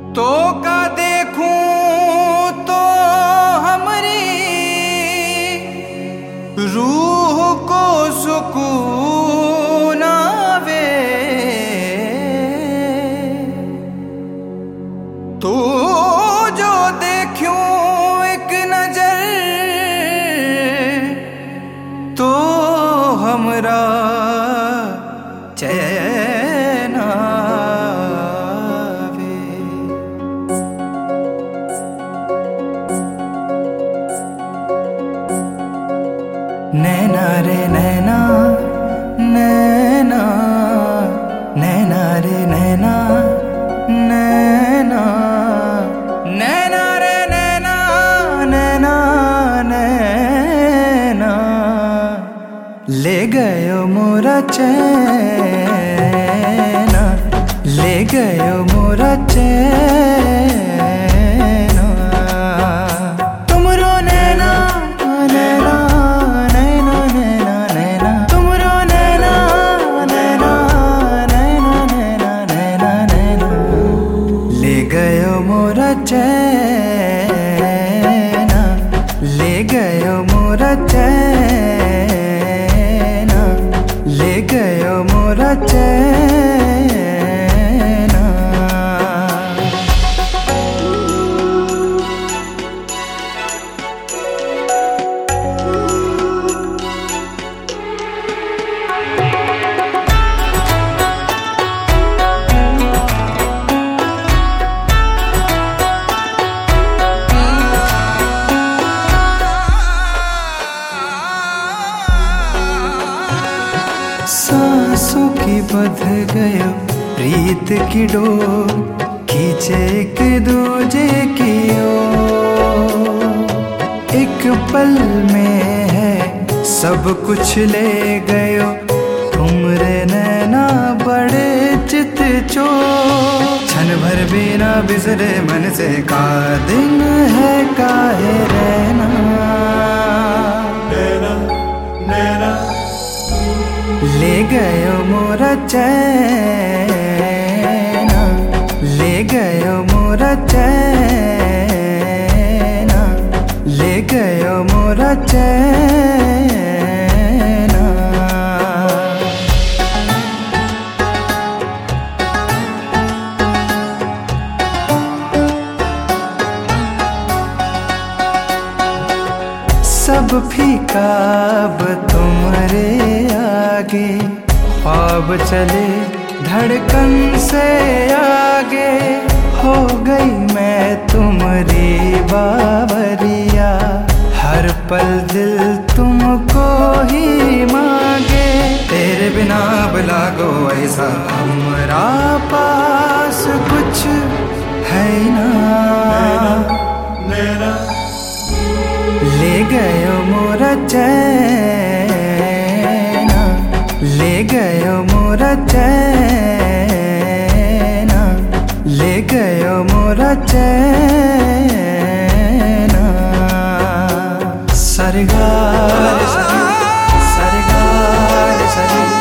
तो का देखूं तो हमारी रूह को सुकून आवे। तो जो देखूं एक नजर तो हमरा चैन आवे। नैना रे नैना नैना नैना रे नैना नैना नैना रे नैना नैना नैना ले गयो मोरा चैना, ले गयो मोरा चैना। तुमरो नैना नैना नैना नैना नैना, तुमरो नैना नैना नैना नैना नैना नैना ले गयो मोरा चैना, ले गयो मोरा चैना, ले गयो मोरा चैना। सांसों की बंध गयो प्रीत की डोर, खींचे एक दूजे की ओर। एक पल में है सब कुछ ले गयो, तुमरे नैना बड़े चित चोर। क्षण भर बिना बिसरे मन से का दिन है काहे रहना। नैना नैना ले गयो मोरा चैना, ले गयो मोरा चैना, ले गयो मोरा चैना। सब फीका अब तुम्हारे आगे, ख्वाब चले धड़कन से आगे। हो गई मैं तुम्हारी बावरिया, हर पल दिल तुमको ही मांगे। तेरे बिना बुलागो ऐसा हमरा पास कुछ है ना। नैना ले गयो मोरा चैना, ले गयो मोरा चैना, ले गयो मोरा चैना। सरगा रे सरी, सरगा रे सरी।